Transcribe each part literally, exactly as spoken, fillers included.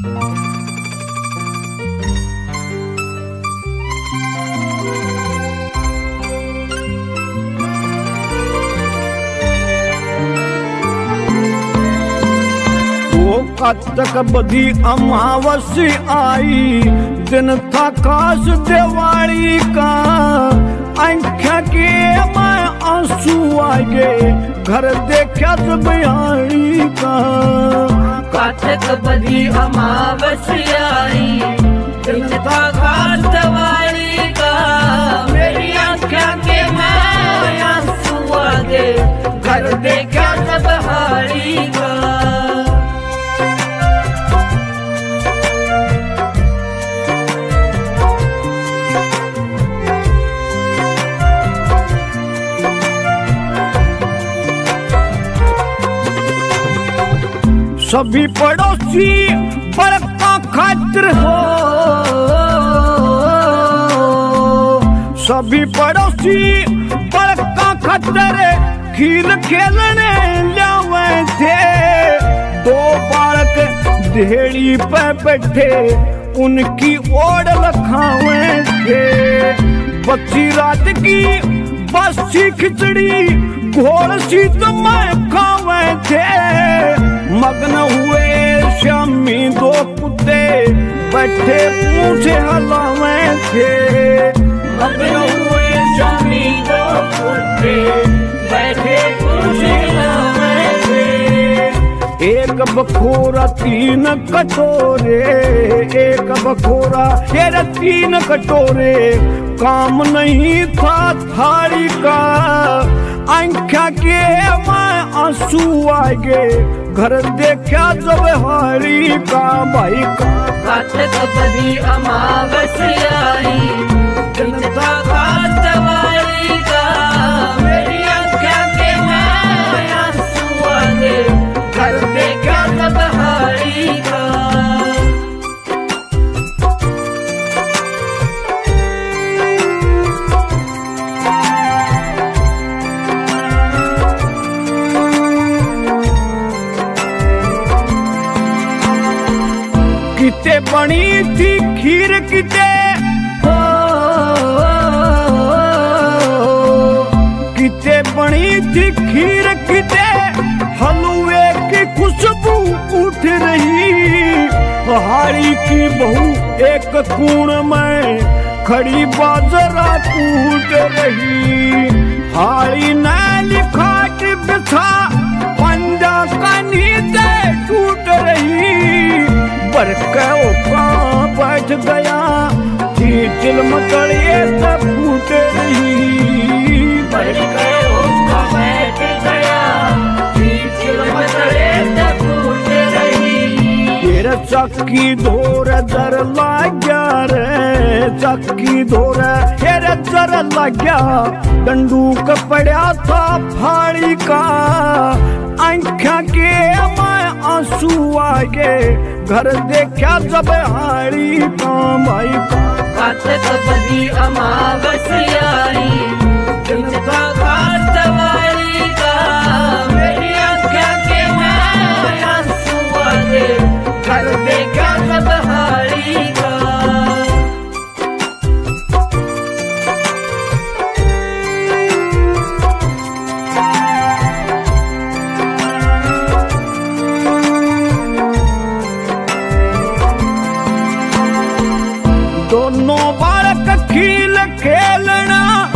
तक बधी अमावस्या आई, दिन था खास दिवाली का। आँखा के मैं आंसू आ गए, घर देखा बिहारी का। कातक बधी अमावस्या आई, दिन था खास दिवाली का। मेरी आँखा के मैं आंसू आ गए, घर देखा बिहारी का। सभी पड़ोसी बड़का खातिर हो, सभी पड़ोसी बड़का खातिर खीर खेलने लावे थे। दो बालक ढेड़ी पे बैठे उनकी ओर लखावे थे। बच्ची रात की बासी खिचड़ी घोड़ सी तो मैं खावे थे। मग्न हुए शामी दो कुत्ते बैठे पूछे हलावे थे। मग्न हुए शामी दो कुत्ते बैठे पूछे हलावे थे। एक बखोरा तीन कटोरे, एक बखोरा तेरे तीन कटोरे। काम नहीं था थाली का, आँखा के मैं आंसू आ गए, घर देखा जब हारी का। भाई का कातक बधी अमावस्या आई, दिन था खास दिवाली का। मेरी आँखा के मैं आंसू आ गए, घर देखा जब हारी का। किते बनी थी खीर किते, किते बनी थी खीर किते। हलवे की खुशबू उठ रही, हारी की बहू एक कूण में खड़ी बाजरा कूट रही। हारी ने लिखा कि बिछा पंजा का नीचे टूट रही। बरका बैठ गया थी चिल्म तड़िए से फूट रही। बरका बैठ गया थी चिल्म तड़िए से फूट रही। तेरा चक्की धोर जर लाग्या रे, चक्की धोर तेरा जर लाग्या। डंडूक पड़ा था फाड़ी का, आँखा के मैं आंसू आ गए, घर देखा जब हारी का। भाई का कातक बधी अमावस्या आई, दिन था खास दिवाली का। मेरी आँखा के मैं आंसू आ गए, घर देखा जब हारी का। दोनों बालक खील खेलना,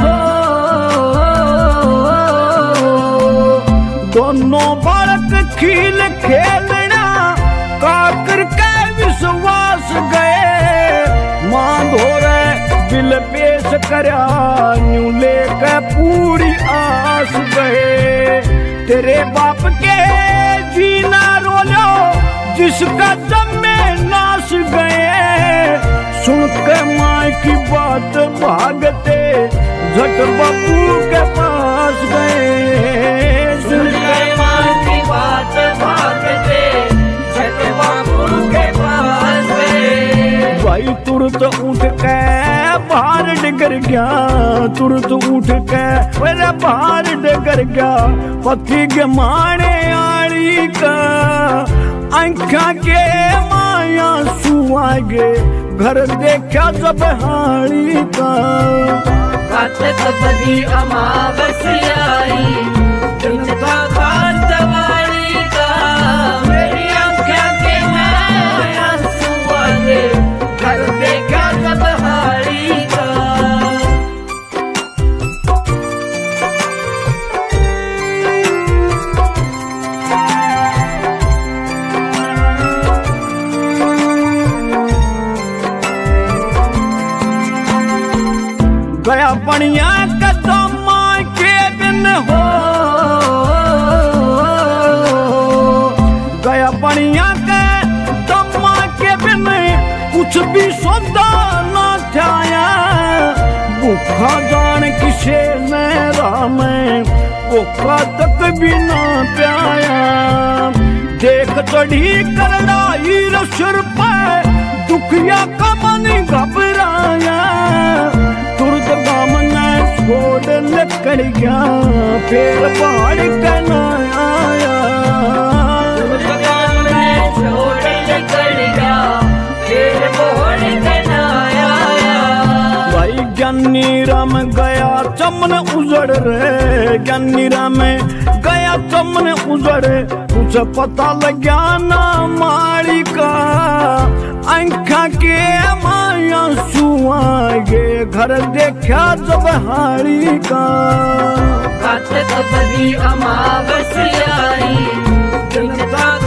दोनों बालक खील खेलना। काकर के विश्वास गए, मां धोरे दिल पेश करया। न्यू लेकर पूरी आस गए, तेरे बाप के जीना रोलो जिसका दम में नाश गए। सुन के माँ की बात भागते झट बापू के पास गए। सुन के माँ की बात भागते झट बापू के पास गए। भाई तुरंत उठ के बाहर डिगर गया, तुरंत उठ के मेरे बाहर डिगर गया। पति के माने आड़ी का, आँखा के माँ आंसू आगे घर देखा जब हाड़ी का। कातक बदी अमावस आई दिन था खास वाली का, मेरी आँखों के मैं आंसू आगे घर देखा जब हाड़ी का। गया पनिया कदम के दिन हो, गया पनिया के दम के बिन कुछ भी सौदा न थाया। भूखा जान किसे मेरा में भूखा तक भी न प्याया। देख चढ़ी करड़ाई सिर पे दुखिया का मन घबराया। तुरंत गामना छोड़ निकल गया फिर पहाड़ कहना आया। तुरंत गामना छोड़ निकल गया फिर पहाड़ कहना आया। भाई ज्ञानी राम गया चमन उजड़ रे, ज्ञानी राम गया चमन उजड़। तुझे पता लग गया ना मारी का, आँखा के माया सुआगे घर देखा जब हाड़ी का। कातक बदी अमावस आई दिन था